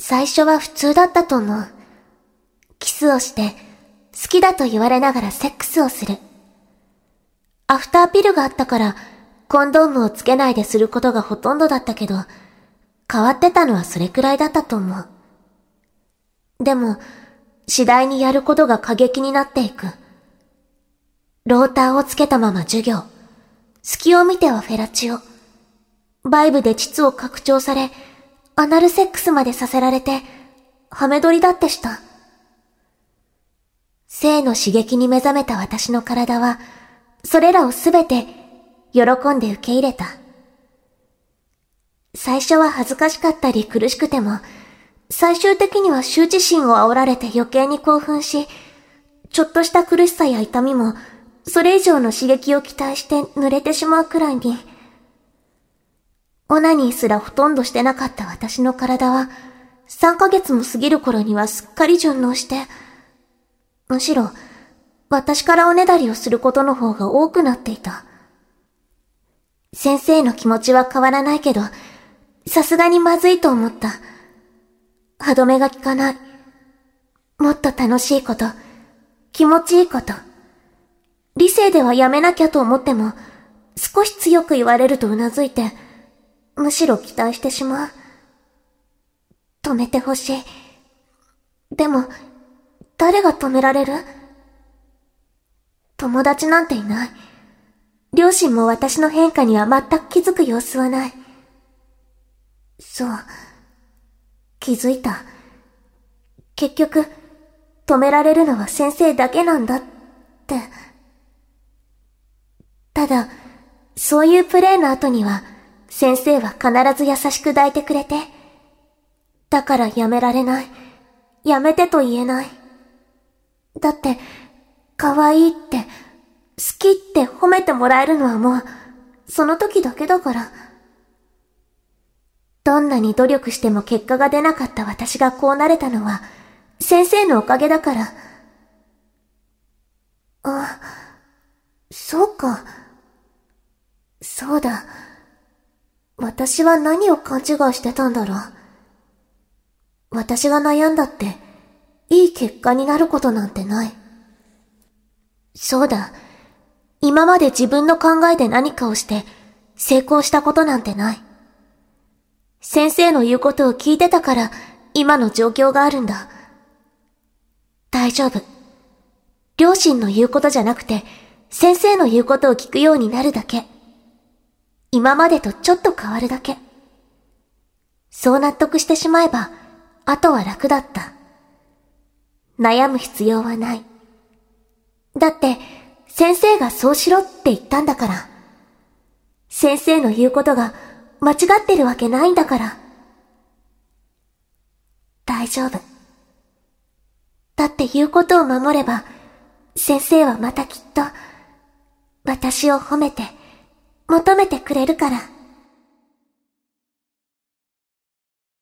最初は普通だったと思う。キスをして、好きだと言われながらセックスをする。アフターピルがあったから、コンドームをつけないですることがほとんどだったけど、変わってたのはそれくらいだったと思う。でも、次第にやることが過激になっていく。ローターをつけたまま授業。隙を見てはフェラチオ。バイブで膣を拡張され、アナルセックスまでさせられて、ハメ撮りだってした。性の刺激に目覚めた私の体は、それらをすべて喜んで受け入れた。最初は恥ずかしかったり苦しくても、最終的には羞恥心を煽られて余計に興奮し、ちょっとした苦しさや痛みも、それ以上の刺激を期待して濡れてしまうくらいに、オナニーすらほとんどしてなかった私の体は、3ヶ月も過ぎる頃にはすっかり順応して、むしろ、私からおねだりをすることの方が多くなっていた。先生の気持ちは変わらないけど、さすがにまずいと思った。歯止めが効かない。もっと楽しいこと、気持ちいいこと。理性ではやめなきゃと思っても、少し強く言われるとうなずいて、むしろ期待してしまう。止めてほしい。でも、誰が止められる？友達なんていない。両親も私の変化には全く気づく様子はない。そう。気づいた。結局、止められるのは先生だけなんだって。ただ、そういうプレイの後には、先生は必ず優しく抱いてくれて。だからやめられない。やめてと言えない。だって、可愛いって、好きって褒めてもらえるのはもう、その時だけだから。どんなに努力しても結果が出なかった私がこうなれたのは、先生のおかげだから。あ、そうか。そうだ。私は何を勘違いしてたんだろう。私が悩んだって、いい結果になることなんてない。そうだ。今まで自分の考えで何かをして成功したことなんてない。先生の言うことを聞いてたから今の状況があるんだ。大丈夫。両親の言うことじゃなくて先生の言うことを聞くようになるだけ。今までとちょっと変わるだけ。そう納得してしまえばあとは楽だった。悩む必要はない。だって先生がそうしろって言ったんだから。先生の言うことが間違ってるわけないんだから。大丈夫。だって言うことを守れば、先生はまたきっと、私を褒めて、求めてくれるから。